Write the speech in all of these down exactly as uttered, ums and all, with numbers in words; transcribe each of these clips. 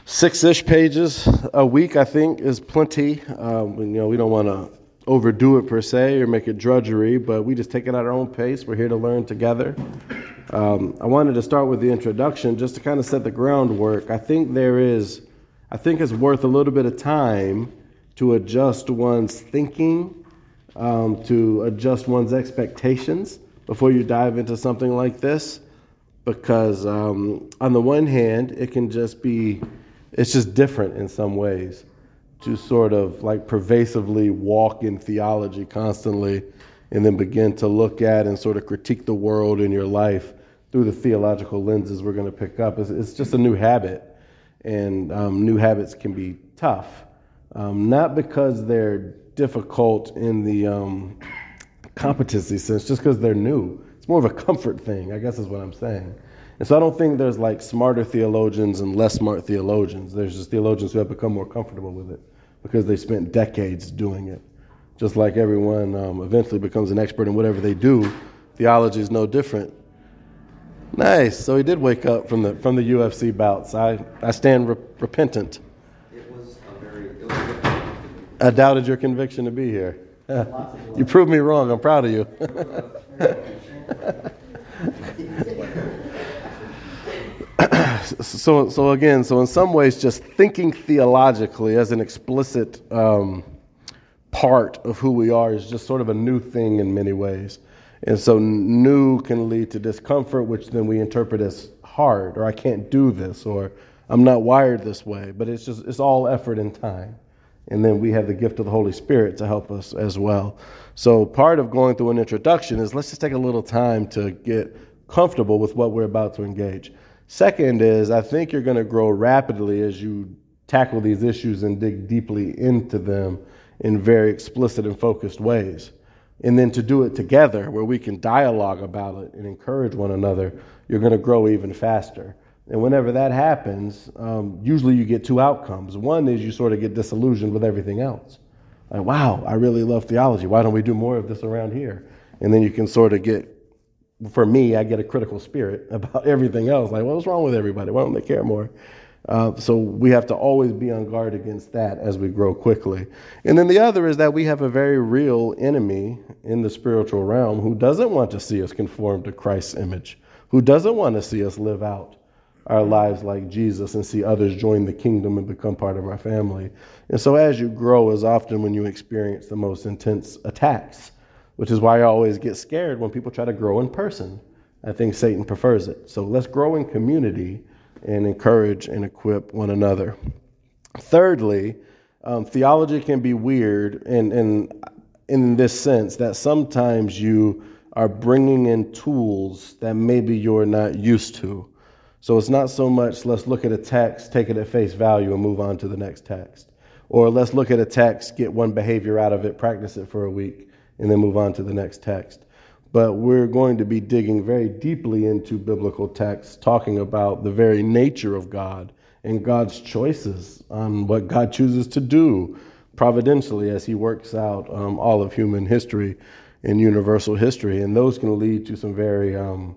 Six-ish pages a week, I think, is plenty. Um, you know, we don't want to overdo it per se or make it drudgery, but we just take it at our own pace. We're here to learn together. Um, I wanted to start with the introduction just to kind of set the groundwork. I think there is, I think it's worth a little bit of time to adjust one's thinking, um, to adjust one's expectations before you dive into something like this, because um, on the one hand, it can just be It's just different in some ways to sort of like pervasively walk in theology constantly and then begin to look at and sort of critique the world in your life through the theological lenses we're going to pick up. It's, it's just a new habit, and um, new habits can be tough, um, not because they're difficult in the um, competency sense, just because they're new. It's more of a comfort thing, I guess is what I'm saying. And so I don't think there's like smarter theologians and less smart theologians. There's just theologians who have become more comfortable with it because they spent decades doing it. Just like everyone um, eventually becomes an expert in whatever they do, theology is no different. Nice. So he did wake up from the from the U F C bouts. I, I stand re- repentant. It was a very... It was a I doubted your conviction to be here. You proved me wrong. I'm proud of you. So, so again, so in some ways, just thinking theologically as an explicit um, part of who we are is just sort of a new thing in many ways. And so new can lead to discomfort, which then we interpret as hard, or I can't do this, or I'm not wired this way. But it's just, it's all effort and time. And then we have the gift of the Holy Spirit to help us as well. So part of going through an introduction is let's just take a little time to get comfortable with what we're about to engage. Second is, I think you're going to grow rapidly as you tackle these issues and dig deeply into them in very explicit and focused ways. And then to do it together, where we can dialogue about it and encourage one another, you're going to grow even faster. And whenever that happens, um, usually you get two outcomes. One is you sort of get disillusioned with everything else. Like, wow, I really love theology. Why don't we do more of this around here? And then you can sort of get, for me, I get a critical spirit about everything else. Like, what's wrong with everybody? Why don't they care more? Uh, so we have to always be on guard against that as we grow quickly. And then the other is that we have a very real enemy in the spiritual realm who doesn't want to see us conform to Christ's image, who doesn't want to see us live out our lives like Jesus and see others join the kingdom and become part of our family. And so as you grow is often when you experience the most intense attacks, which is why I always get scared when people try to grow in person. I think Satan prefers it. So let's grow in community and encourage and equip one another. Thirdly, um, theology can be weird in, in, in this sense that sometimes you are bringing in tools that maybe you're not used to. So it's not so much let's look at a text, take it at face value, and move on to the next text. Or let's look at a text, get one behavior out of it, practice it for a week, and then move on to the next text. But we're going to be digging very deeply into biblical texts, talking about the very nature of God and God's choices on what God chooses to do providentially as he works out um, all of human history and universal history. And those can lead to some very um,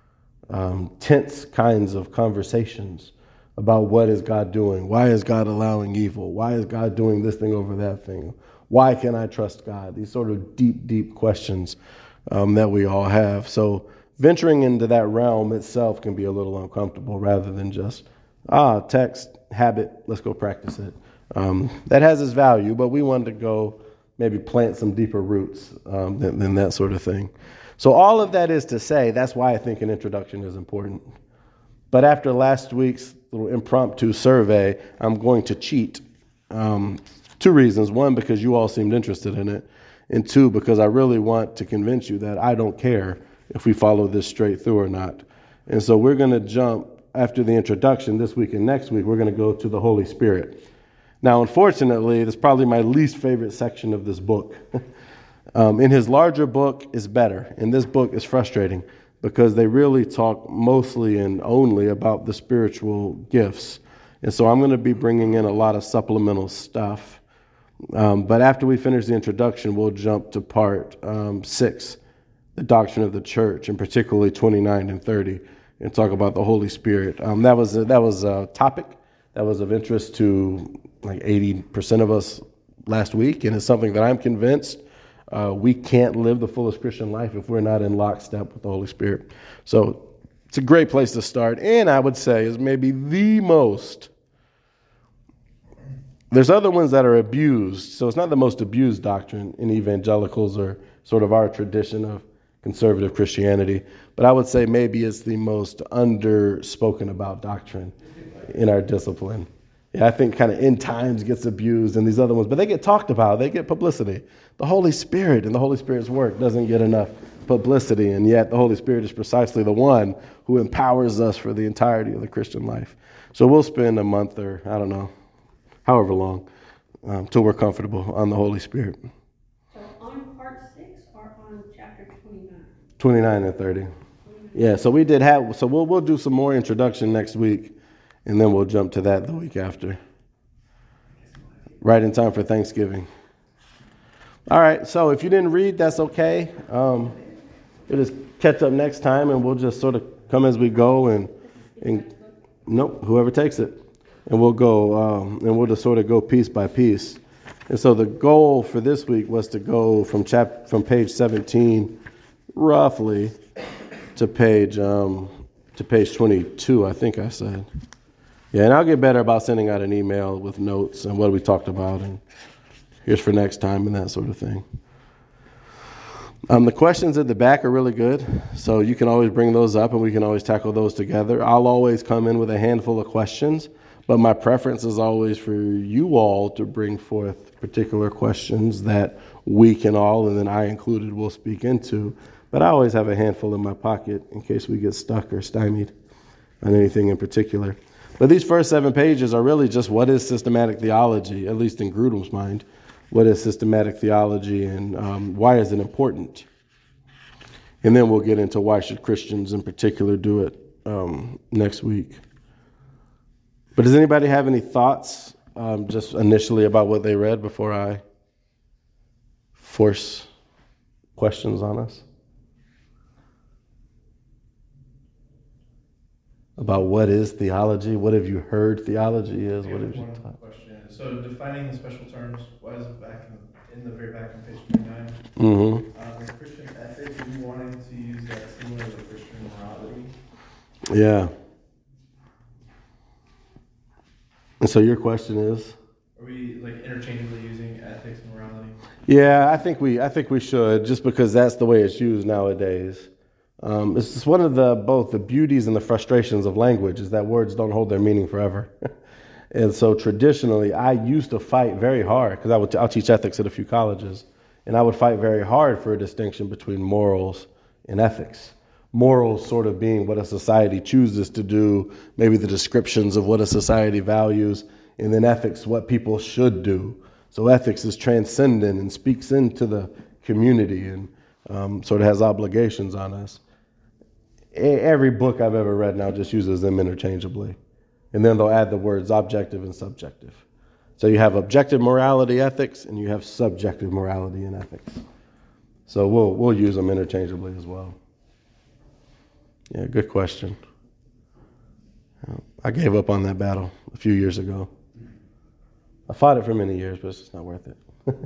um, tense kinds of conversations about what is God doing? Why is God allowing evil? Why is God doing this thing over that thing? Why can I trust God? These sort of deep, deep questions um, that we all have. So venturing into that realm itself can be a little uncomfortable rather than just, ah, text, habit, let's go practice it. Um, that has its value, but we want to go maybe plant some deeper roots um, than, than that sort of thing. So all of that is to say, that's why I think an introduction is important. But after last week's little impromptu survey, I'm going to cheat. Um, two reasons. One, because you all seemed interested in it. And two, because I really want to convince you that I don't care if we follow this straight through or not. And so we're going to jump after the introduction this week and next week. We're going to go to the Holy Spirit. Now, unfortunately, it's probably my least favorite section of this book. um, in his larger book is better. In this book is frustrating because they really talk mostly and only about the spiritual gifts. And so I'm going to be bringing in a lot of supplemental stuff. Um, but after we finish the introduction, we'll jump to part um, six, the doctrine of the church, and particularly twenty-nine and thirty, and talk about the Holy Spirit. Um, that was a, that was a topic that was of interest to like eighty percent of us last week, and it's something that I'm convinced uh, we can't live the fullest Christian life if we're not in lockstep with the Holy Spirit. So it's a great place to start, and I would say is maybe the most. There's other ones that are abused, so it's not the most abused doctrine in evangelicals or sort of our tradition of conservative Christianity, but I would say maybe it's the most under-spoken about doctrine in our discipline. Yeah, I think kind of end times gets abused and these other ones, but they get talked about, they get publicity. The Holy Spirit and the Holy Spirit's work doesn't get enough publicity, and yet the Holy Spirit is precisely the one who empowers us for the entirety of the Christian life. So we'll spend a month or, I don't know, however long, um, till we're comfortable on the Holy Spirit. So on part six or on chapter twenty-nine? twenty-nine and thirty. Yeah, so we did have, so we'll we'll do some more introduction next week, and then we'll jump to that the week after. Right in time for Thanksgiving. All right, so if you didn't read, that's okay. Um, we'll just catch up next time, and we'll just sort of come as we go, and, and nope, whoever takes it. And we'll go, um, and we'll just sort of go piece by piece. And so the goal for this week was to go from chap from page seventeen, roughly, to page um, to page twenty-two. I think I said. Yeah, and I'll get better about sending out an email with notes and what we talked about, and here's for next time and that sort of thing. Um, the questions at the back are really good, so you can always bring those up, and we can always tackle those together. I'll always come in with a handful of questions. But my preference is always for you all to bring forth particular questions that we can all, and then I included, will speak into. But I always have a handful in my pocket in case we get stuck or stymied on anything in particular. But these first seven pages are really just what is systematic theology, at least in Grudem's mind. What is systematic theology, and um, why is it important? And then we'll get into why should Christians in particular do it um, next week. But does anybody have any thoughts um, just initially about what they read before I force questions on us? About what is theology? What have you heard theology is? What have you one taught? Question. So defining the special terms, why is it back in, in the very back on page twenty-nine? Mm-hmm. Um, in Christian ethics, are you wanting to use that similar to Christian morality? Yeah. And so your question is? Are we like interchangeably using ethics and morality? Yeah, I think we I think we should, just because that's the way it's used nowadays. Um, it's just one of the both the beauties and the frustrations of language is that words don't hold their meaning forever. And so traditionally, I used to fight very hard, because I would I'll teach ethics at a few colleges, and I would fight very hard for a distinction between morals and ethics. Morals sort of being what a society chooses to do, maybe the descriptions of what a society values, and then ethics, what people should do. So ethics is transcendent and speaks into the community and um, sort of has obligations on us. Every book I've ever read now just uses them interchangeably. And then they'll add the words objective and subjective. So you have objective morality ethics, and you have subjective morality and ethics. So we'll we'll use them interchangeably as well. Yeah, good question. I gave up on that battle a few years ago. I fought it for many years, but it's just not worth it.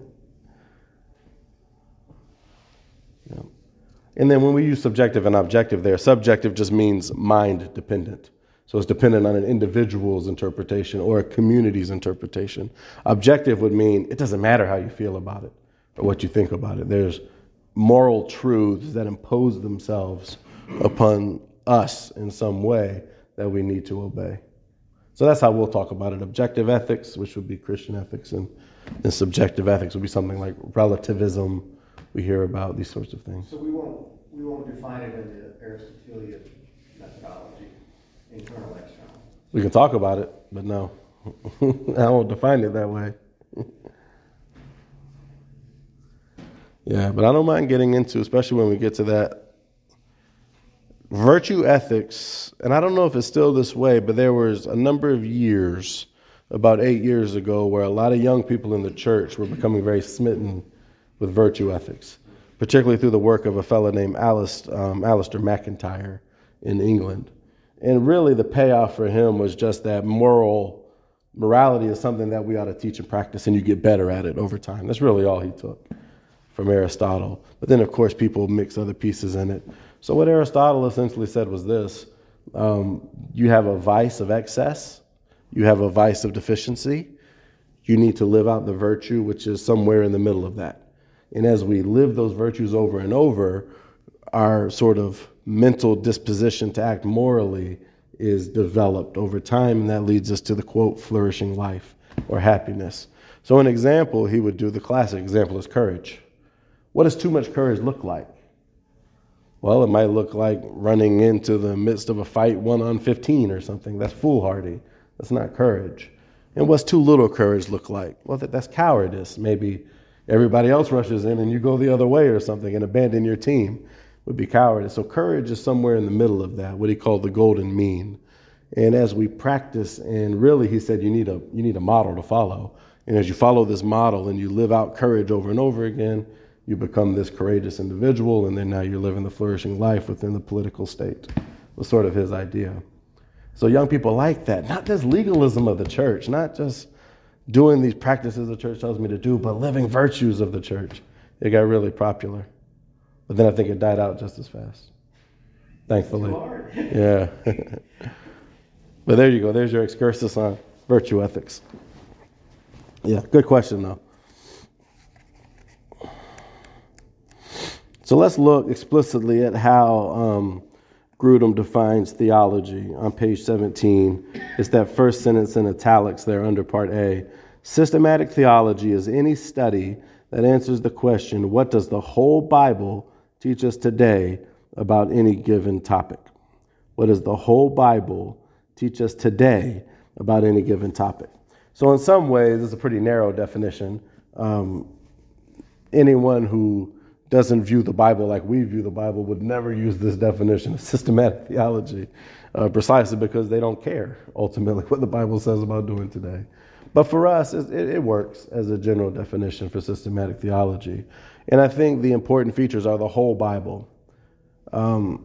Yeah. And then when we use subjective and objective there, subjective just means mind dependent. So it's dependent on an individual's interpretation or a community's interpretation. Objective would mean it doesn't matter how you feel about it or what you think about it. There's moral truths that impose themselves upon us in some way that we need to obey. So that's how we'll talk about it. Objective ethics, which would be Christian ethics, and, and subjective ethics would be something like relativism. We hear about these sorts of things. So we won't we won't define it in the Aristotelian methodology, internal, external. We can talk about it, but no. I won't define it that way. Yeah, but I don't mind getting into, especially when we get to that, virtue ethics. And I don't know if it's still this way, but there was a number of years, about eight years ago, where a lot of young people in the church were becoming very smitten with virtue ethics, particularly through the work of a fellow named Alice, um, Alistair McIntyre in England. And really the payoff for him was just that moral morality is something that we ought to teach and practice, and you get better at it over time. That's really all he took from Aristotle. But then, of course, people mix other pieces in it. So what Aristotle essentially said was this. Um, you have a vice of excess. You have a vice of deficiency. You need to live out the virtue, which is somewhere in the middle of that. And as we live those virtues over and over, our sort of mental disposition to act morally is developed over time, and that leads us to the, quote, flourishing life or happiness. So an example he would do, the classic example is courage. What does too much courage look like? Well, it might look like running into the midst of a fight one on fifteen or something. That's foolhardy. That's not courage. And what's too little courage look like? Well, that, that's cowardice. Maybe everybody else rushes in and you go the other way or something and abandon your team. Would be cowardice. So courage is somewhere in the middle of that, what he called the golden mean. And as we practice, and really he said you need a you need a model to follow. And as you follow this model and you live out courage over and over again, you become this courageous individual, and then now you're living the flourishing life within the political state. Was sort of his idea. So young people like that, not just legalism of the church, not just doing these practices the church tells me to do, but living virtues of the church. It got really popular. But then I think it died out just as fast. Thankfully. Yeah. But there you go. There's your excursus on virtue ethics. Yeah, good question, though. So let's look explicitly at how um, Grudem defines theology on page seventeen. It's that first sentence in italics there under part A. Systematic theology is any study that answers the question, what does the whole Bible teach us today about any given topic? What does the whole Bible teach us today about any given topic? So in some ways, it's a pretty narrow definition. Um, anyone who doesn't view the Bible like we view the Bible would never use this definition of systematic theology, uh, precisely because they don't care, ultimately, what the Bible says about doing today. But for us, it, it works as a general definition for systematic theology. And I think the important features are the whole Bible. Um,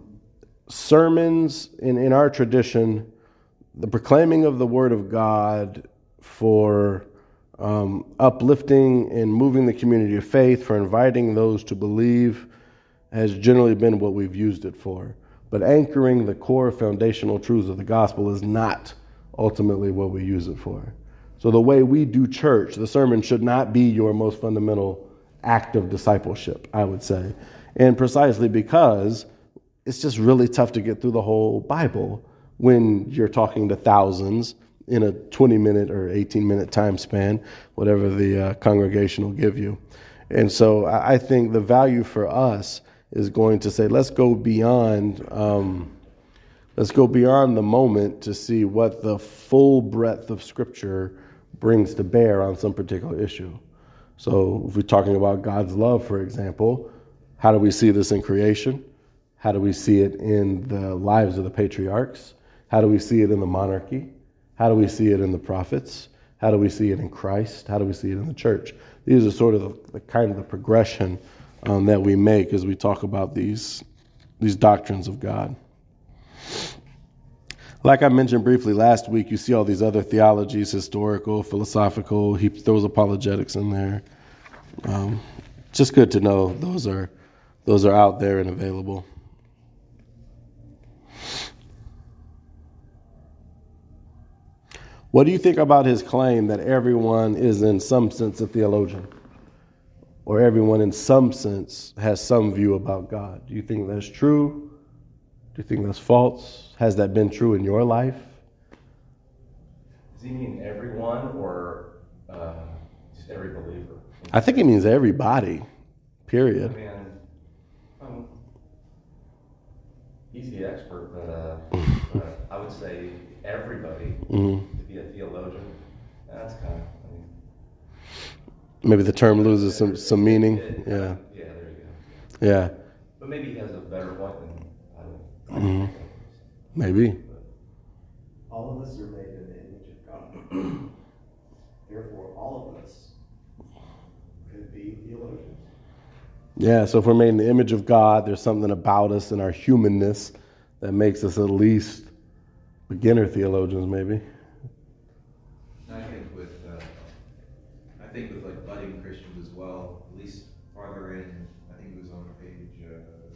sermons in, in our tradition, the proclaiming of the Word of God for um, uplifting and moving the community of faith, for inviting those to believe, has generally been what we've used it for. But anchoring the core foundational truths of the gospel is not ultimately what we use it for. So the way we do church, the sermon should not be your most fundamental act of discipleship, I would say. And precisely because it's just really tough to get through the whole Bible when you're talking to thousands in a twenty minute or eighteen minute time span, whatever the uh, congregation will give you. And so I think the value for us is going to say, let's go beyond, um, let's go beyond the moment to see what the full breadth of Scripture brings to bear on some particular issue. So if we're talking about God's love, for example, how do we see this in creation? How do we see it in the lives of the patriarchs? How do we see it in the monarchy? How do we see it in the prophets? How do we see it in Christ? How do we see it in the church? These are sort of the, the kind of the progression um, that we make as we talk about these, these doctrines of God. Like I mentioned briefly last week, you see all these other theologies, historical, philosophical. He throws apologetics in there. Um, just good to know those are those are out there and available. What do you think about his claim that everyone is in some sense a theologian, or everyone in some sense has some view about God? Do you think that's true? Do you think that's false? Has that been true in your life? Does he mean everyone or uh, just every believer? I think it means everybody, period. I mean, um, he's the expert, but uh, uh, I would say everybody Mm-hmm. to be a theologian. That's kind of, I mean, Maybe the term loses some, some meaning. it- Yeah, Yeah, there you go. yeah, But maybe he has a better point than I don't. Mhm. maybe. All of us are made in the image of God. Therefore, all of us could be theologians. Yeah, so if we're made in the image of God, there's something about us and our humanness that makes us at least beginner theologians, maybe. I think with like budding Christians as well, at least farther in, I think it was on page, uh,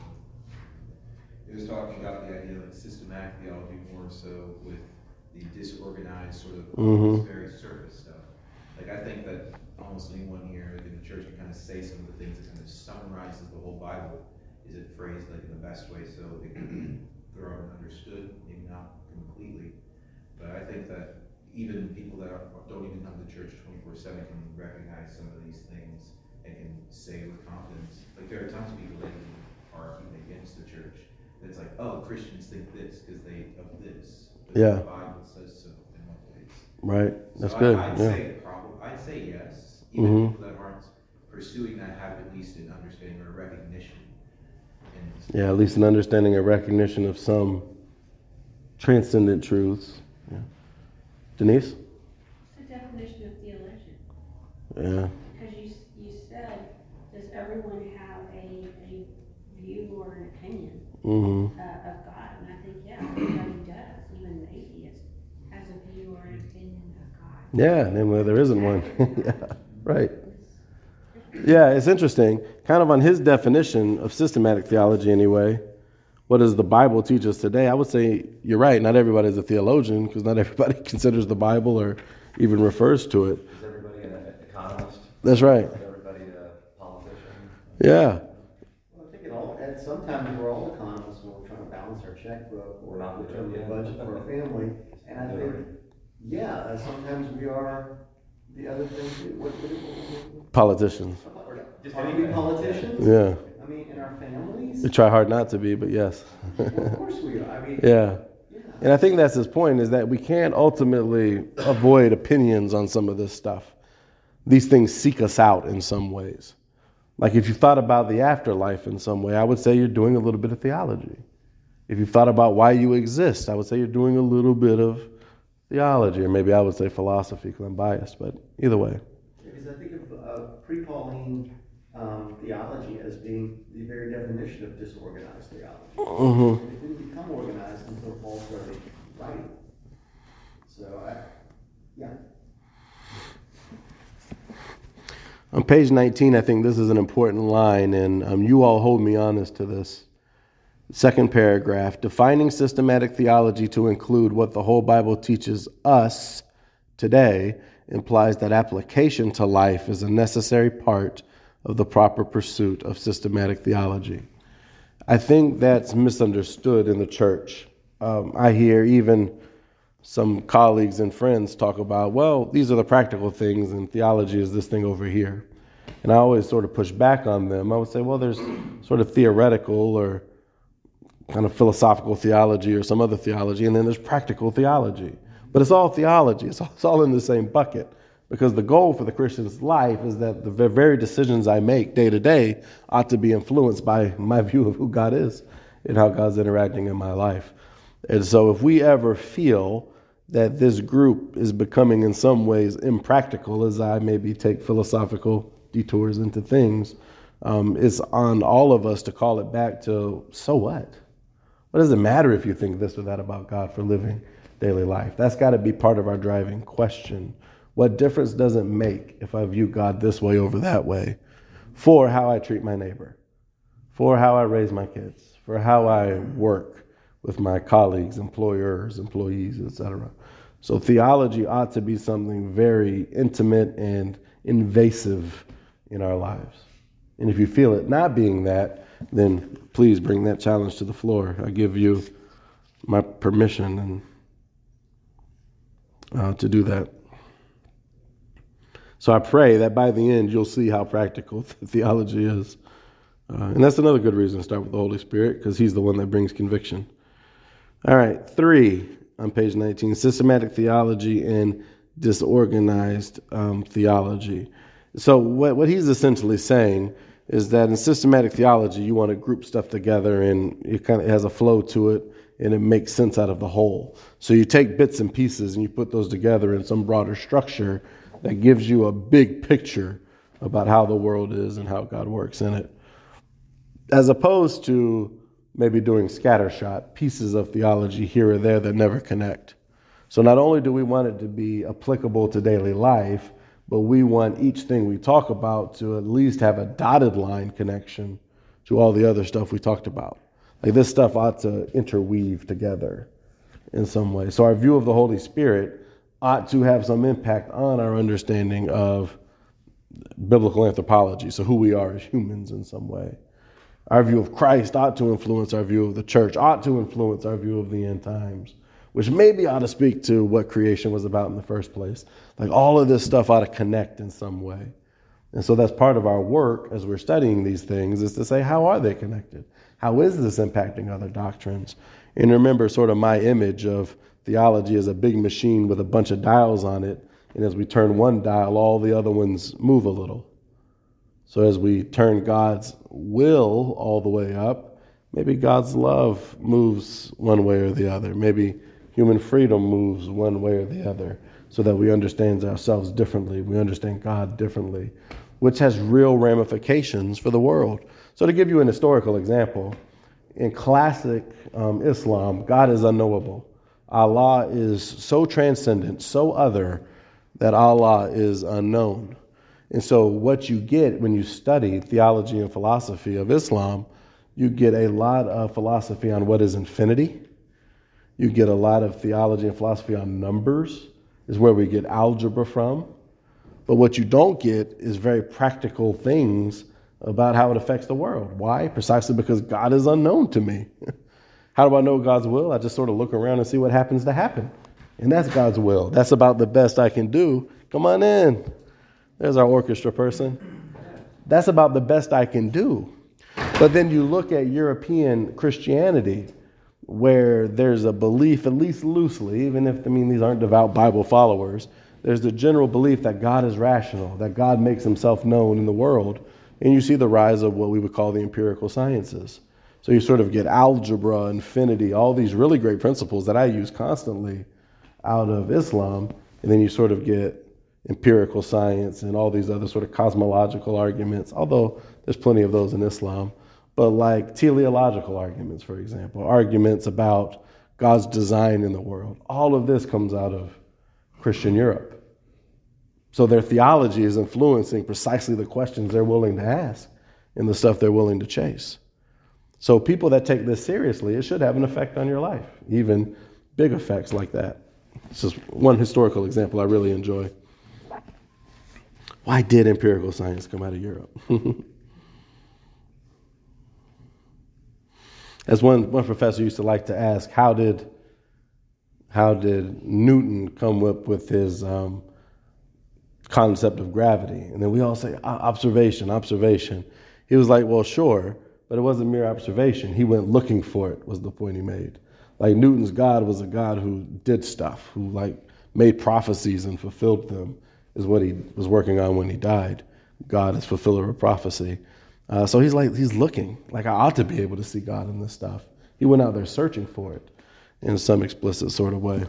it was talking about the idea of like systematic theology more so with the disorganized sort of Mhm. very surface stuff. Like I think that almost anyone here like in the church can kind of say some of the things that kind of summarizes the whole Bible. Is it phrased like in the best way so it can be thorough and understood, maybe not completely. But I think that even people that are, don't even come to church twenty-four seven can recognize some of these things and can say with confidence. Like there are tons of people that are arguing against the church. It's like, oh, Christians think this because they of this. But Yeah. the Bible says so in what ways. Right. That's so good. I, I'd yeah. say probably, I'd say yes. Even Mhm. people that aren't pursuing that have at least an understanding or recognition. And Yeah, at least an understanding and recognition of some transcendent truths. Yeah. Denise? What's the definition of theologian? Yeah. Because you, you said, does everyone have a, a view or an opinion Mm-hmm. uh, of God? And I think, yeah, everybody does. Even the atheist has a view or an opinion of God. Yeah, namely there isn't one. Yeah, right. Yeah, it's interesting. Kind of on his definition of systematic theology anyway, what does the Bible teach us today? I would say you're right. Not everybody's a theologian because not everybody considers the Bible or even refers to it. is everybody an economist? That's right. Is everybody a politician? Yeah. Well, I think it all, at sometimes we're all economists when we're trying to balance our checkbook or Not determine the really, yeah. budget for our family. And I think, yeah, uh, sometimes we are the other thing too. What, what, what, Politicians. what, Just are we anything. politicians? Yeah. I mean, in our families? We try hard not to be, but yes. Well, of course we are. I mean, Yeah. yeah. And I think that's his point, is that we can't ultimately avoid opinions on some of this stuff. These things seek us out in some ways. Like if you thought about the afterlife in some way, I would say you're doing a little bit of theology. If you thought about why you exist, I would say you're doing a little bit of theology, or maybe I would say philosophy because I'm biased, but either way. Because I think of uh, pre-Pauline um, theology as being the very definition of disorganized theology. Mm-hmm. It didn't become organized until Paul started writing. So, I, yeah. On page nineteen, I think this is an important line, and um, you all hold me honest to this. Second paragraph, defining systematic theology to include what the whole Bible teaches us today implies that application to life is a necessary part of the proper pursuit of systematic theology. I think that's misunderstood in the church. Um, I hear even some colleagues and friends talk about, well, these are the practical things and theology is this thing over here. And I always sort of push back on them. I would say, well, there's sort of theoretical or kind of philosophical theology or some other theology, and then there's practical theology. But it's all theology. It's all, it's all in the same bucket. Because the goal for the Christian's life is that the very decisions I make day to day ought to be influenced by my view of who God is and how God's interacting in my life. And so if we ever feel that this group is becoming in some ways impractical, as I maybe take philosophical detours into things, um, it's on all of us to call it back to, so what? What does it matter if you think this or that about God for living daily life? That's got to be part of our driving question. What difference does it make if I view God this way over that way for how I treat my neighbor, for how I raise my kids, for how I work with my colleagues, employers, employees, et cetera? So theology ought to be something very intimate and invasive in our lives. And if you feel it not being that, then please bring that challenge to the floor. I give you my permission and uh, to do that. So I pray that by the end you'll see how practical theology is. Uh, and that's another good reason to start with the Holy Spirit, because he's the one that brings conviction. All right, three on page nineteen, systematic theology and disorganized um, theology. So what, what he's essentially saying is that in systematic theology, you want to group stuff together and it kind of has a flow to it and it makes sense out of the whole. So you take bits and pieces and you put those together in some broader structure that gives you a big picture about how the world is and how God works in it. As opposed to maybe doing scattershot pieces of theology here or there that never connect. So not only do we want it to be applicable to daily life, but we want each thing we talk about to at least have a dotted line connection to all the other stuff we talked about. Like this stuff ought to interweave together in some way. So our view of the Holy Spirit ought to have some impact on our understanding of biblical anthropology, so who we are as humans in some way. Our view of Christ ought to influence our view of the church, ought to influence our view of the end times, which maybe ought to speak to what creation was about in the first place. Like all of this stuff ought to connect in some way. And so that's part of our work as we're studying these things, is to say, how are they connected? How is this impacting other doctrines? And remember sort of my image of theology as a big machine with a bunch of dials on it. And as we turn one dial, all the other ones move a little. So as we turn God's will all the way up, maybe God's love moves one way or the other. Maybe human freedom moves one way or the other, so that we understand ourselves differently. We understand God differently, which has real ramifications for the world. So to give you an historical example, in classic um, Islam, God is unknowable. Allah is so transcendent, so other, that Allah is unknown. And so what you get when you study theology and philosophy of Islam, you get a lot of philosophy on what is infinity. You get a lot of theology and philosophy on numbers, is where we get algebra from. But what you don't get is very practical things about how it affects the world. Why? Precisely because God is unknown to me. How do I know God's will? I just sort of look around and see what happens to happen. And that's God's will. That's about the best I can do. Come on in. There's our orchestra person. That's about the best I can do. But then you look at European Christianity, where there's a belief, at least loosely, even if, I mean, these aren't devout Bible followers, there's the general belief that God is rational, that God makes himself known in the world. And you see the rise of what we would call the empirical sciences. So you sort of get algebra, infinity, all these really great principles that I use constantly out of Islam. And then you sort of get empirical science and all these other sort of cosmological arguments, although there's plenty of those in Islam. But like teleological arguments, for example, arguments about God's design in the world. All of this comes out of Christian Europe. So their theology is influencing precisely the questions they're willing to ask and the stuff they're willing to chase. So people that take this seriously, it should have an effect on your life, even big effects like that. This is one historical example I really enjoy. Why did empirical science come out of Europe? As one, one professor used to like to ask, how did how did Newton come up with his um, concept of gravity? And then we all say, observation, observation. He was like, well, sure, but it wasn't mere observation. He went looking for it, was the point he made. Like Newton's God was a God who did stuff, who like made prophecies and fulfilled them, is what he was working on when he died. God is fulfiller of prophecy. Uh, so he's like, he's looking, like I ought to be able to see God in this stuff. He went out there searching for it in some explicit sort of way.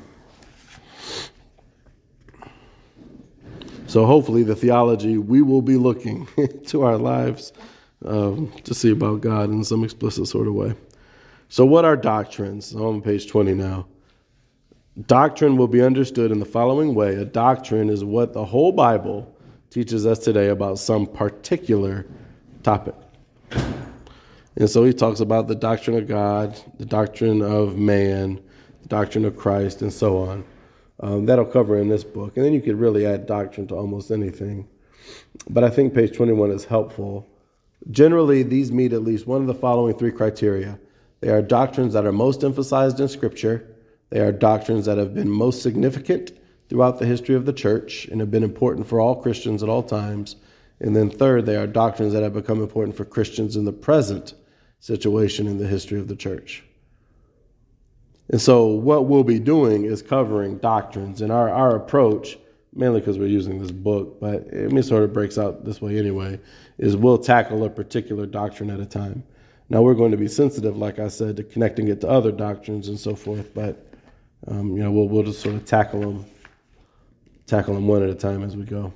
So hopefully the theology, we will be looking to our lives um, to see about God in some explicit sort of way. So what are doctrines? I'm on page twenty now. Doctrine will be understood in the following way. A doctrine is what the whole Bible teaches us today about some particular topic. And so he talks about the doctrine of God, the doctrine of man, the doctrine of Christ, and so on. Um, that'll cover in this book. And then you could really add doctrine to almost anything. But I think page twenty-one is helpful. Generally, these meet at least one of the following three criteria. They are doctrines that are most emphasized in Scripture. They are doctrines that have been most significant throughout the history of the church and have been important for all Christians at all times. And then third, they are doctrines that have become important for Christians in the present situation in the history of the church. And so what we'll be doing is covering doctrines. And our, our approach, mainly because we're using this book, but it sort of breaks out this way anyway, is we'll tackle a particular doctrine at a time. Now we're going to be sensitive, like I said, to connecting it to other doctrines and so forth, but um, you know, we'll, we'll just sort of tackle them, tackle them one at a time as we go.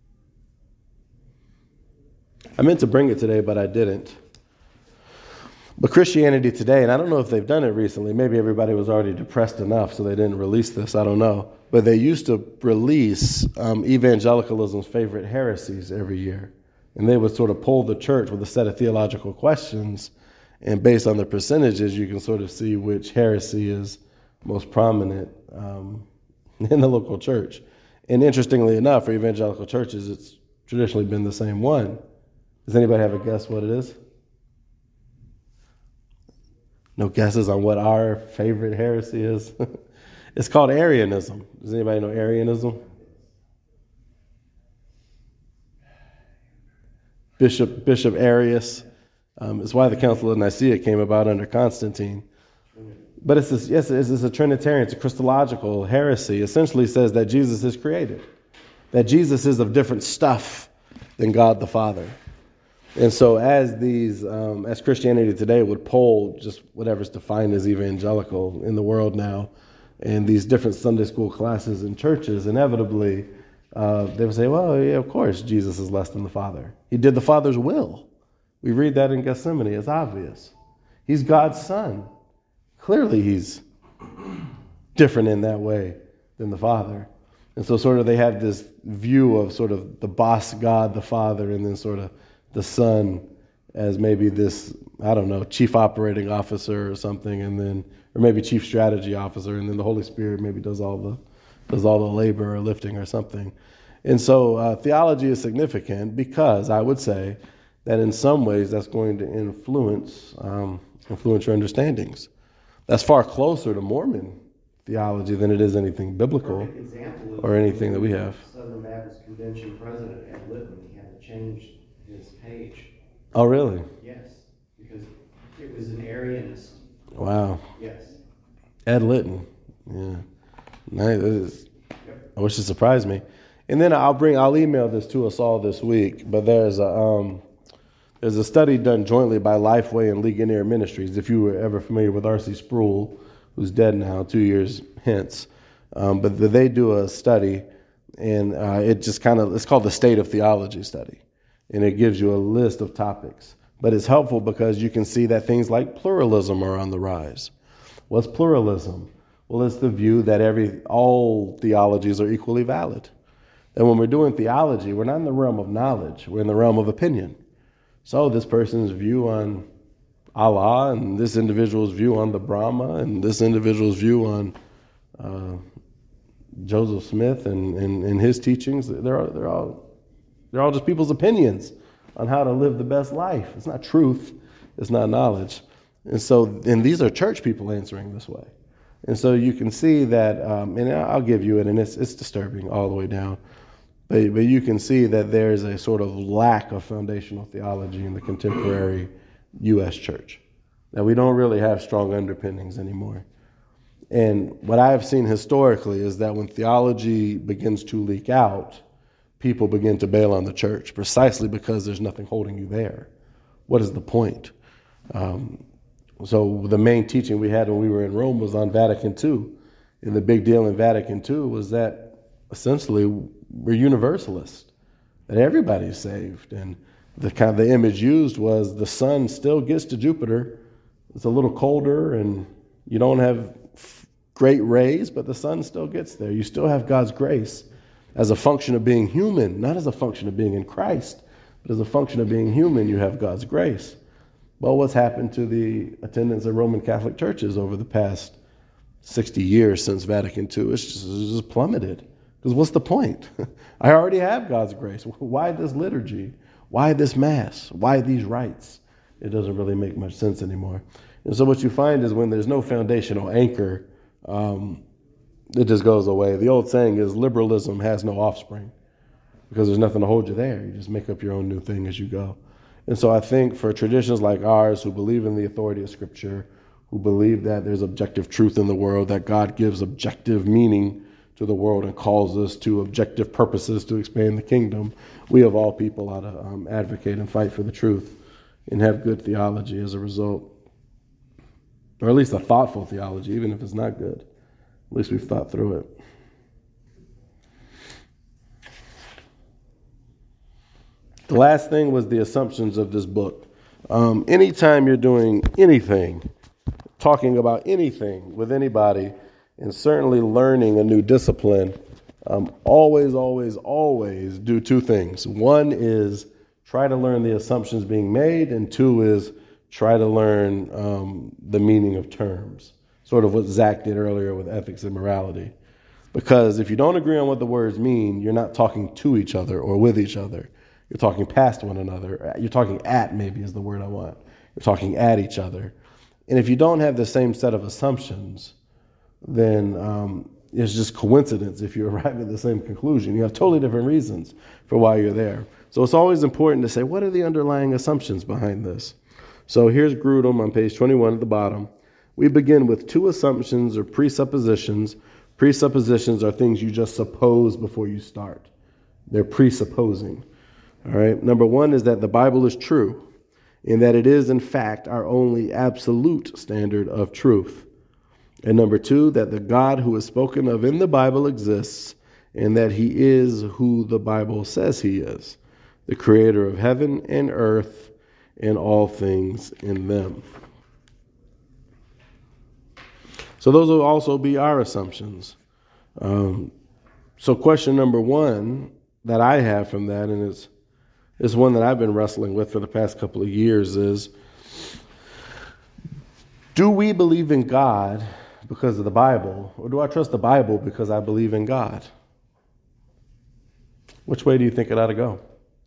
I meant to bring it today, but I didn't. But Christianity Today, and I don't know if they've done it recently, maybe everybody was already depressed enough so they didn't release this, I don't know. But they used to release um, evangelicalism's favorite heresies every year. And they would sort of poll the church with a set of theological questions, and based on the percentages, you can sort of see which heresy is most prominent um, in the local church. And interestingly enough, for evangelical churches, it's traditionally been the same one. Does anybody have a guess what it is? No guesses on what our favorite heresy is? It's called Arianism. Does anybody know Arianism? Bishop Bishop Arius. Um, it's why the Council of Nicaea came about under Constantine. But it's this, yes, it's, it's a Trinitarian, it's a Christological heresy. Essentially says that Jesus is created, that Jesus is of different stuff than God the Father. And so as these, um, as Christianity Today would poll just whatever's defined as evangelical in the world now, and these different Sunday school classes in churches, inevitably, uh, they would say, well, yeah, of course, Jesus is less than the Father. He did the Father's will. We read that in Gethsemane. It's obvious. He's God's Son. Clearly, he's different in that way than the Father. And so sort of they have this view of sort of the boss God, the Father, and then sort of the Son as maybe this, I don't know, chief operating officer or something, and then, or maybe chief strategy officer, and then the Holy Spirit maybe does all the does all the labor or lifting or something. And so uh, theology is significant because I would say that in some ways that's going to influence um, influence your understandings. That's far closer to Mormon theology than it is anything biblical or anything that we have. Southern Baptist Convention President Ed Litton, he had to change his page. Oh, really? Yes, because it was an Arianist. Wow. Yes. Ed Litton. Yeah. Nice. That is, I wish it surprised me. And then I'll bring, I'll email this to us all this week, but there's a, um, there's a study done jointly by Lifeway and Ligonier Ministries. If you were ever familiar with R C Sproul, who's dead now, two years hence. Um, but they do a study, and uh, it just kind of, it's called the State of Theology study. And it gives you a list of topics. But it's helpful because you can see that things like pluralism are on the rise. What's pluralism? Well, it's the view that every all theologies are equally valid. And when we're doing theology, we're not in the realm of knowledge. We're in the realm of opinion. So this person's view on Allah, and this individual's view on the Brahma, and this individual's view on uh, Joseph Smith and, and, and his teachings, they're all, they're all they're all just people's opinions on how to live the best life. It's not truth. It's not knowledge. And so, and these are church people answering this way. And so you can see that, um, and I'll give you it, and it's it's disturbing all the way down. But, but you can see that there's a sort of lack of foundational theology in the contemporary U S church. That we don't really have strong underpinnings anymore. And what I've seen historically is that when theology begins to leak out, people begin to bail on the church precisely because there's nothing holding you there. What is the point? Um, so the main teaching we had when we were in Rome was on Vatican Two. And the big deal in Vatican Two was that essentially we're universalists, that everybody's saved. And the kind of the image used was the sun still gets to Jupiter. It's a little colder and you don't have great rays, but the sun still gets there. You still have God's grace as a function of being human, not as a function of being in Christ, but as a function of being human, you have God's grace. Well, what's happened to the attendance at Roman Catholic churches over the past sixty years since Vatican Two? It's just, it's just plummeted. Because what's the point? I already have God's grace. Why this liturgy? Why this Mass? Why these rites? It doesn't really make much sense anymore. And so what you find is when there's no foundational anchor, um, it just goes away. The old saying is liberalism has no offspring because there's nothing to hold you there. You just make up your own new thing as you go. And so I think for traditions like ours who believe in the authority of Scripture, who believe that there's objective truth in the world, that God gives objective meaning to the world and calls us to objective purposes to expand the kingdom, we of all people ought to um, advocate and fight for the truth and have good theology as a result. Or at least a thoughtful theology, even if it's not good. At least we've thought through it. The last thing was the assumptions of this book. Um, anytime you're doing anything, talking about anything with anybody, and certainly learning a new discipline, um, always, always, always do two things. One is try to learn the assumptions being made, and two is try to learn um, the meaning of terms, sort of what Zach did earlier with ethics and morality. Because if you don't agree on what the words mean, you're not talking to each other or with each other. You're talking past one another. You're talking at, maybe is the word I want. You're talking at each other. And if you don't have the same set of assumptions, then um, it's just coincidence if you arrive at the same conclusion. You have totally different reasons for why you're there. So it's always important to say, what are the underlying assumptions behind this? So here's Grudem on page twenty-one at the bottom. We begin with two assumptions or presuppositions. Presuppositions are things you just suppose before you start. They're presupposing. All right. Number one is that the Bible is true, and that it is, in fact, our only absolute standard of truth. And number two, that the God who is spoken of in the Bible exists, and that he is who the Bible says he is, the creator of heaven and earth and all things in them. So those will also be our assumptions. Um, so question number one that I have from that, and it's, it's one that I've been wrestling with for the past couple of years, is, do we believe in God because of the Bible, or do I trust the Bible because I believe in God? Which way do you think it ought to go?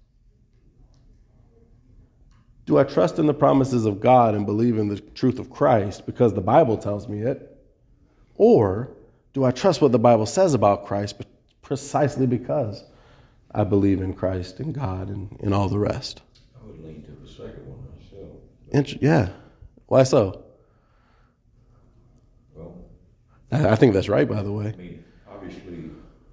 Do I trust in the promises of God and believe in the truth of Christ because the Bible tells me it? Or do I trust what the Bible says about Christ precisely because I believe in Christ and God and, and all the rest? I would lean to the second one myself. Int- yeah. Why so? Well, I, I think that's right, by the way. I mean, obviously,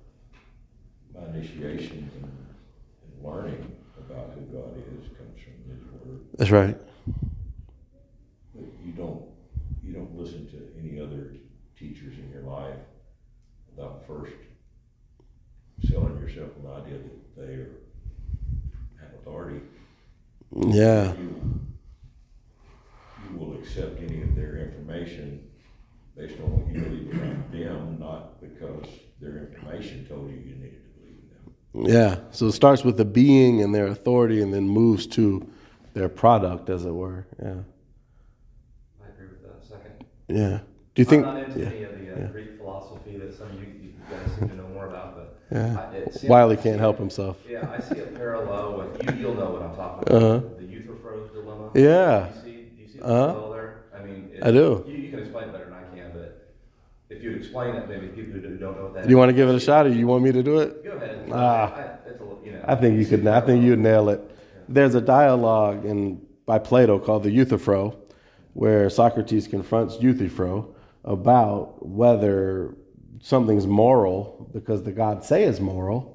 my initiation in, in learning about who God is comes from His Word. That's right. But you don't, you don't listen to any other teachers in your life without first selling yourself an idea that they are, have authority. Yeah. You, you will accept any of their information based on what you believe about them, not because their information told you you needed to believe in them. Yeah. So it starts with the being and their authority and then moves to their product, as it were. Yeah. I agree with that. Second. Yeah. Do you think? I'm not into Yeah. any of the uh, yeah. Greek philosophy that some of you, you guys seem to know more about, but Yeah. I, it seems Wiley I can't see- help himself. Yeah, I see a parallel with you. You'll know what I'm talking about. Uh-huh. The Euthyphro's dilemma. Yeah. Do you see? Do you see the Uh-huh. parallel there? I mean, it, I do. You, you can explain it better than I can, but if you explain it, maybe people who don't know what that is. You want to give it a shot, or you want me to do it? Go ahead. Ah. I, it's a, little- you know, I think you see could. the I think parallel. you'd nail it. There's a dialogue in by Plato called the Euthyphro, where Socrates confronts Euthyphro about whether something's moral because the gods say it's moral,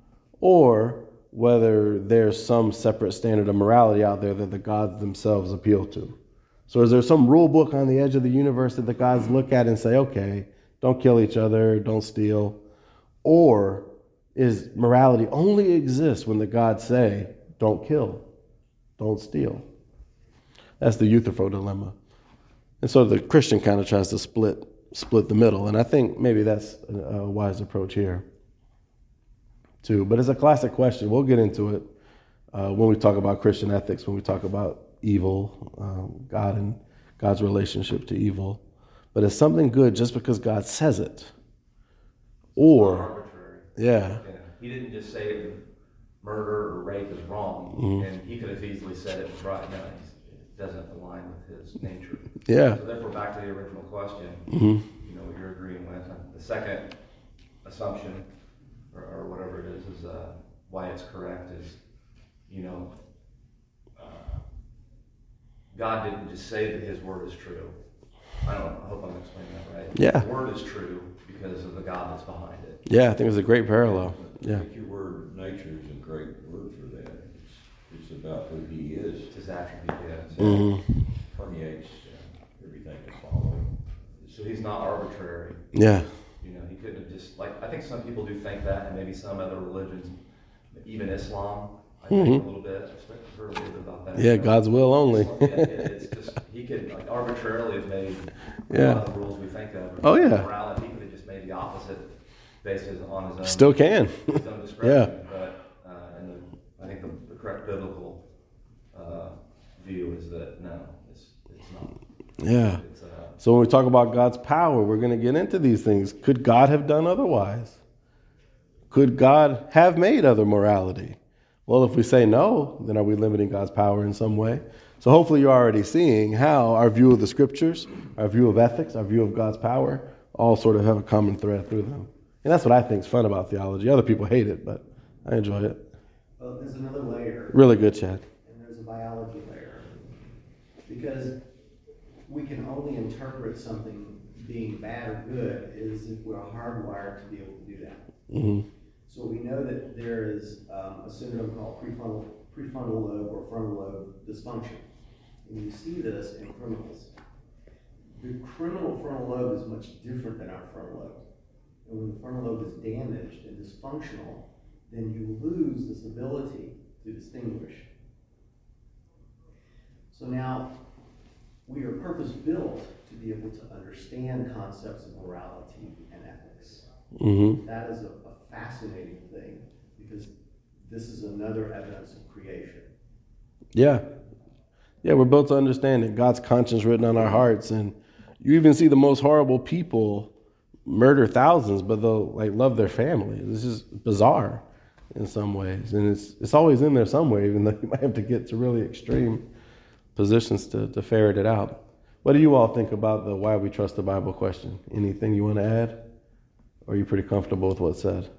or whether there's some separate standard of morality out there that the gods themselves appeal to. So is there some rule book on the edge of the universe that the gods look at and say, okay, don't kill each other, don't steal? Or is morality only exists when the gods say, don't kill, don't steal? That's the Euthyphro dilemma. And so the Christian kind of tries to split split the middle. And I think maybe that's a, a wise approach here, too. But it's a classic question. We'll get into it uh, when we talk about Christian ethics, when we talk about evil, um, God and God's relationship to evil. But it's something good just because God says it. Or, Arbitrary. yeah, Yeah. He didn't just say that murder or rape is wrong, Mhm. and he could have easily said it was right. No, he's, it doesn't align with his nature. yeah. So therefore, back to the original question, hmm you know, what you're agreeing with. The second assumption, or, or whatever it is, is uh, why it's correct is, you know, uh, God didn't just say that his word is true. I don't I hope I'm explaining that right. Yeah. The word is true because of the God that's behind it. Yeah, I think it's a great parallel. I Yeah. think your word nature is a great word for that. It's, it's about who he is. It's his attribute, yeah. So, hmm Permeates uh, everything to follow. so he's not arbitrary. Yeah. You know, he couldn't have just, like, I think some people do think that, and maybe some other religions, even Islam, I think, Mhm. a little bit. I've heard a little bit about that. Yeah, God's will only. Yeah, it's just, he could like arbitrarily have made a Yeah. lot of the rules we think of. Oh, yeah. Morality, he could have just made the opposite based on his own. Still can. His own discretion. Yeah. But, uh, and the, I think the, the correct biblical, uh, view is that, no, it's, it's not. Yeah. It's, uh, So when we talk about God's power, we're going to get into these things. Could God have done otherwise? Could God have made other morality? Well, if we say no, then are we limiting God's power in some way? So hopefully you're already seeing how our view of the scriptures, our view of ethics, our view of God's power, all sort of have a common thread through them. And that's what I think is fun about theology. Other people hate it, but I enjoy it. Well, there's another layer. Really good, Chad. And there's a biology layer. Because we can only interpret something being bad or good is if we're hardwired to be able to do that. Mm-hmm. So we know that there is um, a syndrome called prefrontal, prefrontal lobe or frontal lobe dysfunction. And you see this in criminals. The criminal frontal lobe is much different than our frontal lobe. And when the frontal lobe is damaged and dysfunctional, then you lose this ability to distinguish. So now, we are purpose-built to be able to understand concepts of morality and ethics. Mm-hmm. That is a, a fascinating thing, because this is another evidence of creation. Yeah. Yeah, we're built to understand that God's conscience written on our hearts. And you even see the most horrible people murder thousands, but they'll like love their family. This is bizarre in some ways. And it's it's always in there somewhere, even though you might have to get to really extreme positions to, to ferret it out. What do you all think about the why we trust the Bible question? Anything you want to add? Or are you pretty comfortable with what's said?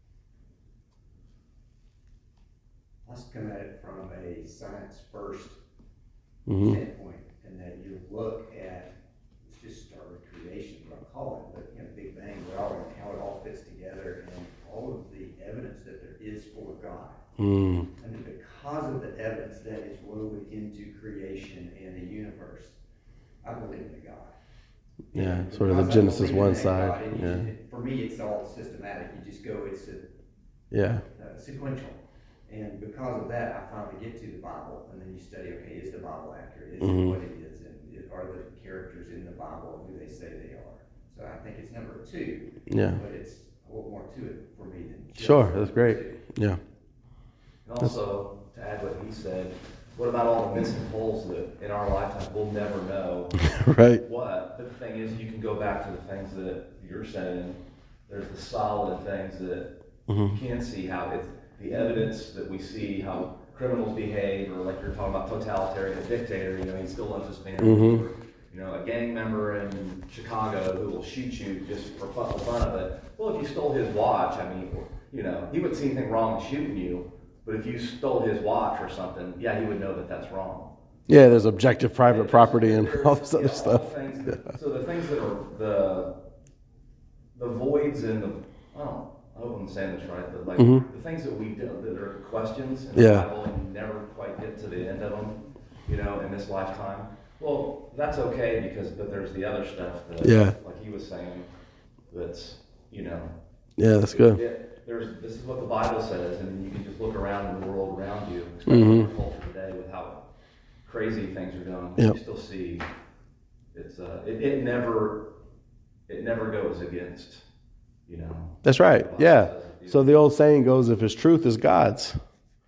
Let's come at it from a science first Mm-hmm. standpoint, and that you look at, let's just start with creation, what I call it, but you know, Big Bang, well, and how it all fits together, and all of the evidence that there is for God. Mm. And because of the evidence that is woven into creation and the universe, I believe in a God. Yeah, And sort of the because I Genesis believe in one that side. God, it- Yeah. it- for me, it's all systematic. You just go, it's a, Yeah. uh, sequential. And because of that, I finally get to the Bible, and then you study, okay, is the Bible accurate? Is Mhm. it what it is? And it- are the characters in the Bible who they say they are? So I think it's number two, Yeah. but it's a little more to it for me than just Sure, that's great. two. Yeah. And also, to add what he said, what about all the missing holes that in our lifetime we'll never know Right. what? But the thing is, you can go back to the things that you're saying. There's the solid things that Mm-hmm. you can see how it's the evidence that we see how criminals behave, or like you're talking about totalitarian dictator. You know, he still loves his family. Mhm. Or, you know, a gang member in Chicago who will shoot you just for fun, for fun of it. Well, if you stole his watch, I mean, you know, he wouldn't see anything wrong in shooting you. But if you stole his watch or something, yeah, he would know that that's wrong. Yeah, there's objective private property and There's- all this yeah, other all stuff. the things that- So the things that are the the voids in the I don't know, I hope I'm saying this right, but like Mhm. the things that we do that are questions in Yeah. the Bible and you never quite get to the end of them, you know, in this lifetime. Well, that's okay because but there's the other stuff that, Yeah. like he was saying, that's you know. Yeah, that's good. It, there's this is what the Bible says, and you can just look around in the world around you, especially Mhm. in our culture today, with how crazy things are going. Yep. You still see it's uh, it, it never it never goes against, you know. That's right. the Bible Yeah. says it. So the old saying goes, if it's truth, it's God's.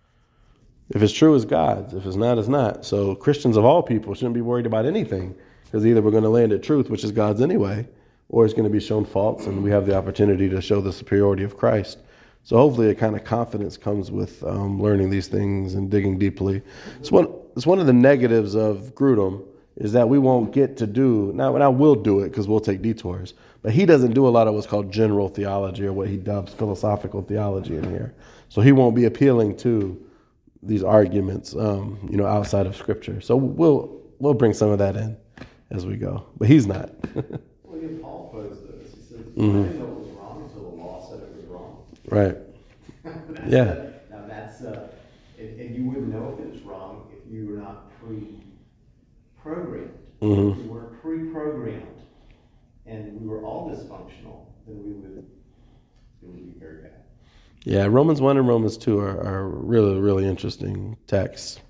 If it's true, it's God's. If it's not, it's not. So Christians of all people shouldn't be worried about anything, because either we're going to land at truth, which is God's anyway, or it's going to be shown false, and we have the opportunity to show the superiority of Christ. So hopefully a kind of confidence comes with um, learning these things and digging deeply. It's one, it's one of the negatives of Grudem is that we won't get to do, now, now we'll do it because we'll take detours, but he doesn't do a lot of what's called general theology or what he dubs philosophical theology in here. So he won't be appealing to these arguments, um, you know, outside of Scripture. So we'll we'll bring some of that in as we go, but he's not. Well, even Paul posed this. He says, Mhm. I didn't know it was wrong until the law said it was wrong. Right. That's, Yeah. uh, now that's, uh, and, and you wouldn't know if it was wrong if you were not pre-programmed. Mhm. If we weren't pre-programmed and we were all dysfunctional, then we would, it would be very bad. Yeah, Romans one and Romans two are, are really, really interesting texts.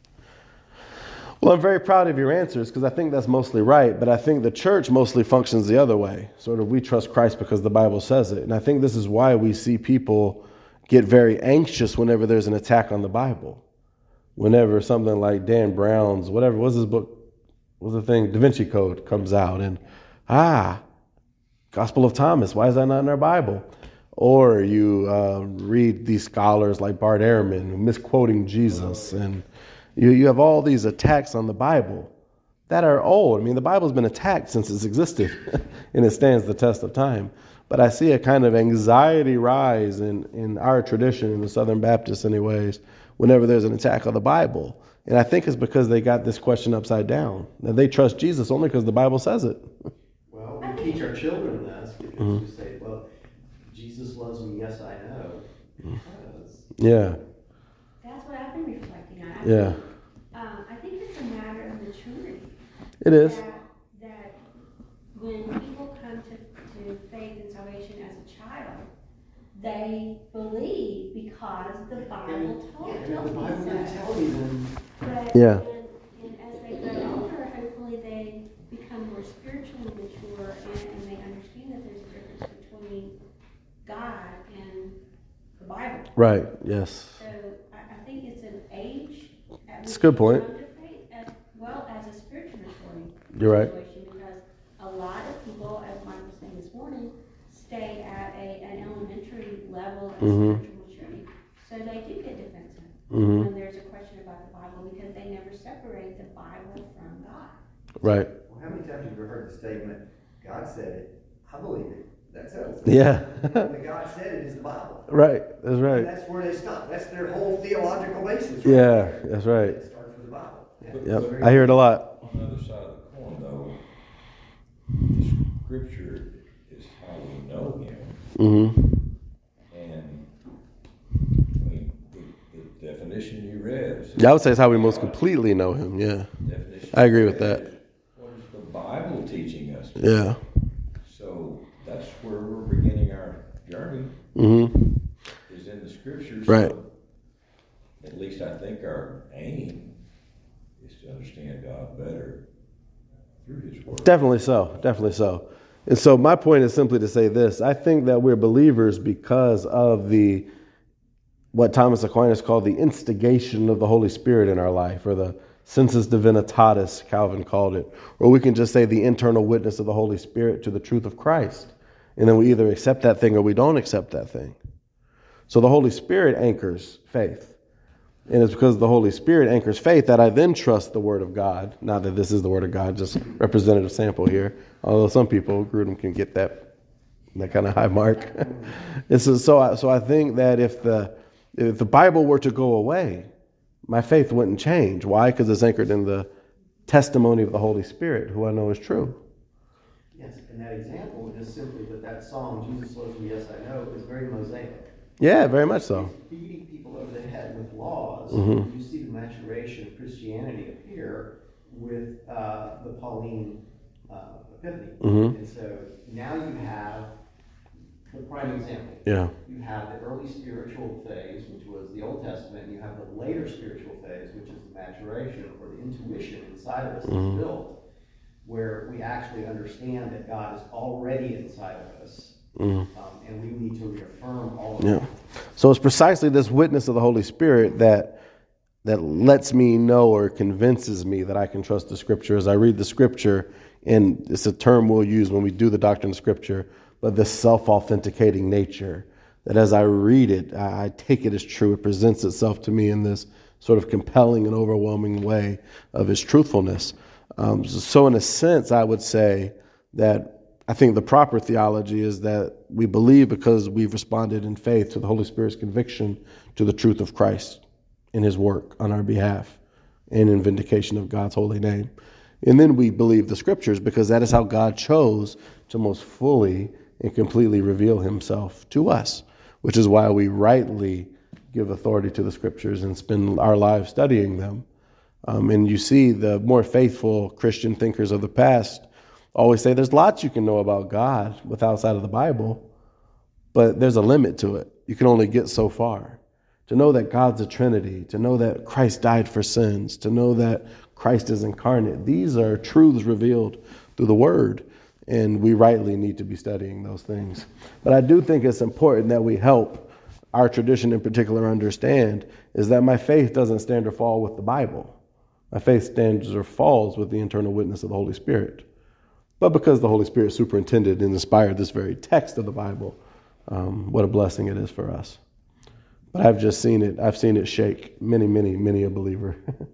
Well, I'm very proud of your answers because I think that's mostly right, but I think the church mostly functions the other way. Sort of we trust Christ because the Bible says it. And I think this is why we see people get very anxious whenever there's an attack on the Bible. Whenever something like Dan Brown's, whatever, what's his book, what's the thing, Da Vinci Code comes out and, ah, Gospel of Thomas, why is that not in our Bible? Or you uh, read these scholars like Bart Ehrman misquoting Jesus, and you, you have all these attacks on the Bible that are old. I mean, the Bible's been attacked since it's existed, and it stands the test of time. But I see a kind of anxiety rise in, in our tradition, in the Southern Baptists anyways, whenever there's an attack on the Bible. And I think it's because they got this question upside down. That they trust Jesus only because the Bible says it. Well, we teach our children this because Mm-hmm. we say, well, Jesus loves me, yes, I know. Because Yeah, That's what I've been reflecting on. I yeah, think, um, I think it's a matter of maturity. it is. That, that when people come to, to faith and salvation as a child, they believe because the Bible told yeah, if tells the Bible them didn't so. tell you, then But, Yeah. and, and as they grow older, hopefully they become more spiritually mature and, and they understand that there's a difference between God and the Bible. Right, yes. So I, I think it's an age at It's which a good you point. come to faith as well as a spiritual maturity You're right. situation, because a lot of people, as Mike was saying this morning, stay at a, an elementary level of Mhm. spiritual maturity. So they do get defensive Mhm. when there's a question about the Bible because they never separate the Bible from God. Right. Well, how many times have you heard the statement, God said it, I believe it, that settles it. Yeah. The God said it is the Bible. Right, that's And right. that's where they stop. That's their whole theological basis. right Yeah, there. that's right. It starts with the Bible. Yeah. Yep, I hear it a lot. On the other side of the coin, though, the scripture is how we know him. Mm-hmm. And, I mean, the, the definition you read. is- Yeah, I would say it's how we most completely know him. Yeah, definition I agree you with read that. is What is the Bible teaching us? yeah. So that's where we're beginning our journey, Mm-hmm. is in the scriptures. Right. So at least I think our aim is to understand God better through his word. Definitely so. Definitely so. And so my point is simply to say this. I think that we're believers because of the, what Thomas Aquinas called the instigation of the Holy Spirit in our life, or the sensus divinitatis, Calvin called it. Or we can just say the internal witness of the Holy Spirit to the truth of Christ. And then we either accept that thing or we don't accept that thing. So the Holy Spirit anchors faith. And it's because the Holy Spirit anchors faith that I then trust the Word of God. Not that this is the Word of God, just representative sample here. Although some people, Grudem, can get that that kind of high mark. And so, so I, so I think that if the if the Bible were to go away, my faith wouldn't change. Why? Because it's anchored in the testimony of the Holy Spirit, who I know is true. yes, and that example is simply that that song, Jesus loves me, yes, I know, is very Mosaic. Yeah, very much so. It's beating people over the head with laws. Mhm. You see the maturation of Christianity appear with uh, the Pauline uh, Epiphany. Mhm. And so now you have the prime example. Yeah. You have the early spiritual phase, which was the Old Testament, and you have the later spiritual phase, which is the maturation or the intuition inside of us that's Mhm. built, where we actually understand that God is already inside of us. Mhm. Um, and we need to reaffirm all of Yeah. that. So it's precisely this witness of the Holy Spirit that that lets me know or convinces me that I can trust the Scripture as I read the Scripture. And it's a term we'll use when we do the doctrine of Scripture, but this self-authenticating nature, that as I read it, I, I take it as true. It presents itself to me in this sort of compelling and overwhelming way of its truthfulness. Um, so in a sense, I would say that I think the proper theology is that we believe because we've responded in faith to the Holy Spirit's conviction to the truth of Christ in his work on our behalf and in vindication of God's holy name. And then we believe the Scriptures because that is how God chose to most fully and completely reveal himself to us, which is why we rightly give authority to the Scriptures and spend our lives studying them. Um, and you see the more faithful Christian thinkers of the past always say there's lots you can know about God with outside of the Bible, but there's a limit to it. you can only get so far. To know that God's a Trinity, to know that Christ died for sins, to know that Christ is incarnate. These are truths revealed through the Word, and we rightly need to be studying those things. But I do think it's important that we help our tradition in particular understand is that my faith doesn't stand or fall with the Bible. My faith stands or falls with the internal witness of the Holy Spirit. But because the Holy Spirit superintended and inspired this very text of the Bible, um, what a blessing it is for us. But I've just seen it. I've seen it shake many, many, many a believer.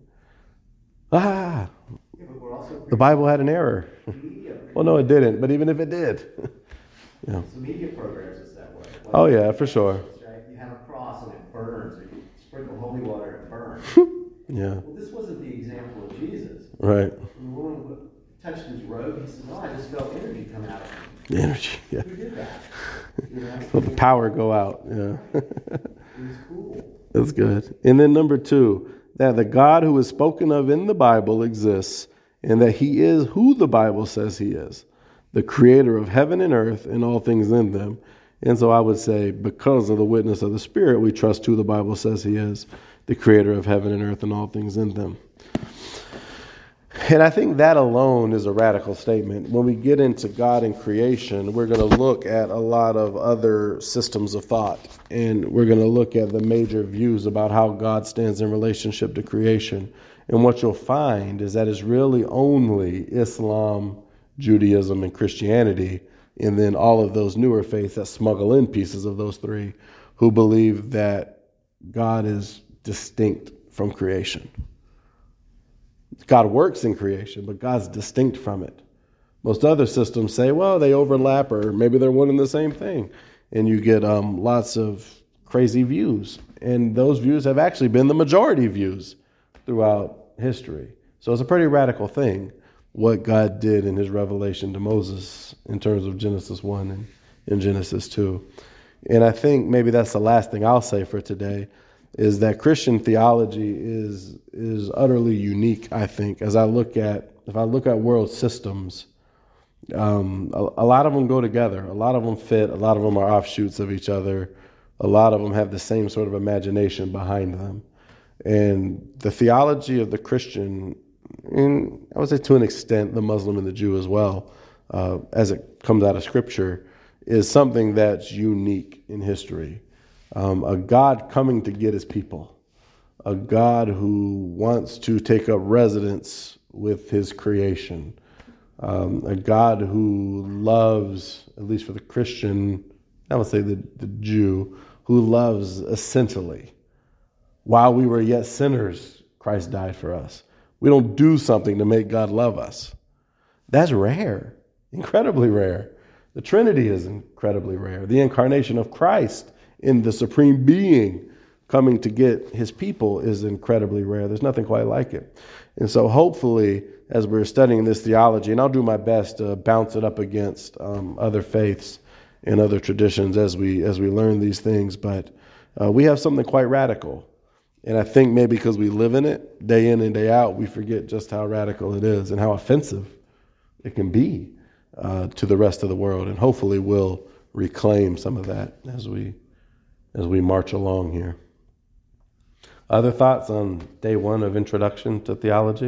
ah, Yeah, but we're also the Bible had an error. media. Well, no, it didn't. But even if it did, yeah. So media programs is that way. Like, Oh yeah, for sure. right? You have a cross and it burns, or you sprinkle holy water and it burns. Yeah, Well, this wasn't the example of Jesus. right. When the woman touched his robe, he said, "No, I just felt energy coming out of him." The energy. Yeah. Who did that? You know? Let the power go out. Yeah. It was cool. That's good. And then number two, that the God who is spoken of in the Bible exists, and that he is who the Bible says he is, the creator of heaven and earth and all things in them. And so I would say, because of the witness of the Spirit, we trust who the Bible says he is, the creator of heaven and earth and all things in them. And I think that alone is a radical statement. When we get into God and creation, we're going to look at a lot of other systems of thought. And we're going to look at the major views about how God stands in relationship to creation. And what you'll find is that it's really only Islam, Judaism, and Christianity, and then all of those newer faiths that smuggle in pieces of those three, who believe that God is distinct from creation. God works in creation, but God's distinct from it. Most other systems say, well, they overlap, or maybe they're one and the same thing. And you get um, lots of crazy views. And those views have actually been the majority views throughout history. So it's a pretty radical thing, what God did in his revelation to Moses in terms of Genesis one and, and Genesis two. And I think maybe that's the last thing I'll say for today, is that Christian theology is is utterly unique, I think. As I look at, if I look at world systems, um, a, a lot of them go together. A lot of them fit. A lot of them are offshoots of each other. A lot of them have the same sort of imagination behind them. And the theology of the Christian, and I would say to an extent the Muslim and the Jew as well, uh, as it comes out of Scripture, is something that's unique in history. Um, a God coming to get his people, a God who wants to take up residence with his creation, um, a God who loves, at least for the Christian, I would say the, the Jew, who loves essentially. While we were yet sinners, Christ died for us. We don't do something to make God love us. That's rare, incredibly rare. The Trinity is incredibly rare. The incarnation of Christ in the supreme being coming to get his people is incredibly rare. There's nothing quite like it. And so hopefully, as we're studying this theology, and I'll do my best to bounce it up against um, other faiths and other traditions as we as we learn these things, but uh, we have something quite radical. And I think maybe because we live in it day in and day out, we forget just how radical it is and how offensive it can be uh, to the rest of the world. And hopefully we'll reclaim some of that as we as we march along here. Other thoughts on day one of Introduction to Theology?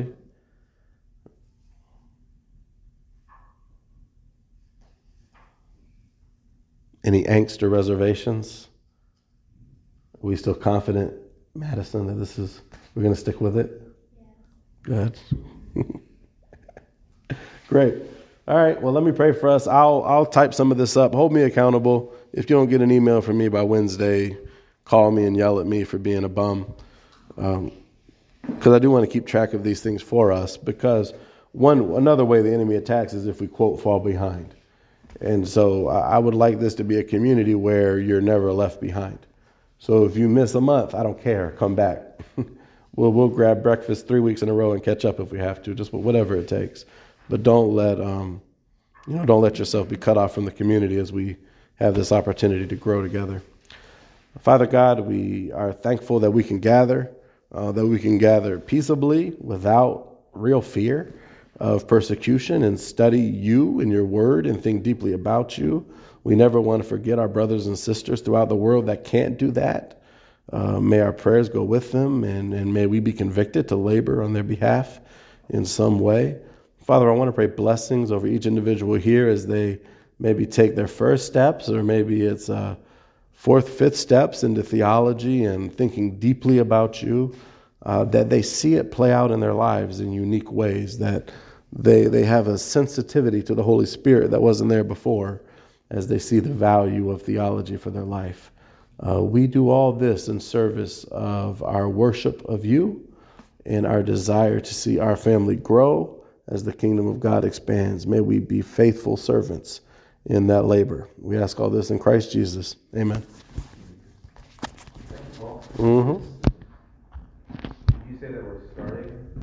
Any angst or reservations? Are we still confident, Madison, that this is, we're going to stick with it? Yeah. Good. Great. All right, well, let me pray for us. I'll I'll type some of this up. Hold me accountable. If you don't get an email from me by Wednesday, call me and yell at me for being a bum. Um, because I do want to keep track of these things for us, because one another way the enemy attacks is if we, quote, fall behind. And so I would like this to be a community where you're never left behind. So if you miss a month, I don't care. Come back. we'll we'll grab breakfast three weeks in a row and catch up if we have to, just whatever it takes. But don't let um, you know, don't let yourself be cut off from the community as we have this opportunity to grow together. Father God, we are thankful that we can gather, uh, that we can gather peaceably without real fear, of persecution and study you and your word and think deeply about you. We never want to forget our brothers and sisters throughout the world that can't do that. Uh, may our prayers go with them, and, and may we be convicted to labor on their behalf in some way. Father, I want to pray blessings over each individual here as they maybe take their first steps, or maybe it's uh, fourth, fifth steps into theology and thinking deeply about you, uh, that they see it play out in their lives in unique ways, that they, they have a sensitivity to the Holy Spirit that wasn't there before as they see the value of theology for their life. Uh, we do all this in service of our worship of you and our desire to see our family grow as the kingdom of God expands. May we be faithful servants in that labor. We ask all this in Christ Jesus. Amen. Mm-hmm.